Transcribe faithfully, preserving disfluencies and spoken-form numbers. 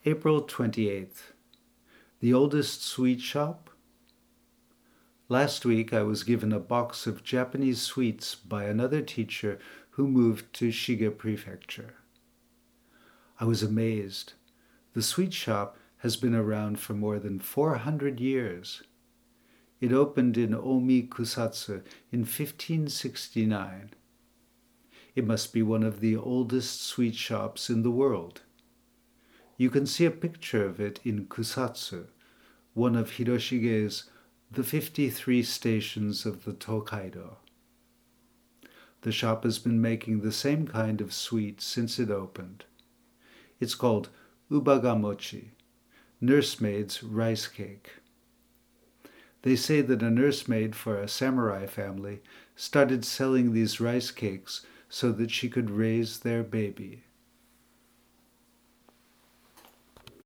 April twenty-eighth. The oldest sweet shop? Last week I was given a box of Japanese sweets by another teacher who moved to Shiga Prefecture. I was amazed. The sweet shop has been around for more than four hundred years. It opened in Omi Kusatsu in fifteen sixty-nine. It must be one of the oldest sweet shops in the world. You can see a picture of it in Kusatsu, one of Hiroshige's The fifty-three Stations of the Tokaido. The shop has been making the same kind of sweet since it opened. It's called Ubagamochi, nursemaid's rice cake. They say that a nursemaid for a samurai family started selling these rice cakes so that she could raise their baby.